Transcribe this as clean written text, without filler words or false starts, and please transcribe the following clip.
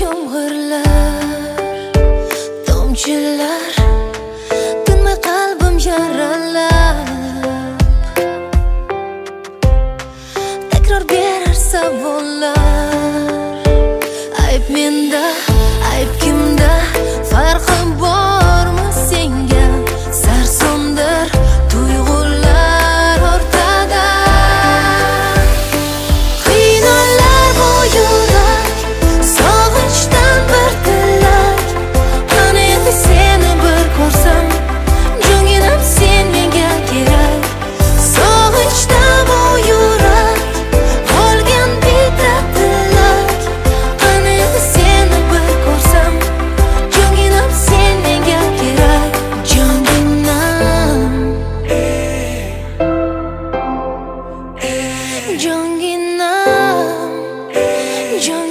Yomg'irlar, tomchilar, tinmay qalbim yaralab. Takror berar savollar. Ayb menda, ayb kimda? Farqim bormi senga? Sarsondir tuyg'ular o'rtada. Qiynolar bu yurak, sog'inchdan bir tilak. Qani endi seni bir ko'rsam, jonginam sen menga kerak. Sog'inchda bu yurak, qolgan bitta tilak. Qani endi seni bir ko'rsam, jonginam sen menga kerak. Jonginam, jonginam, jonginam.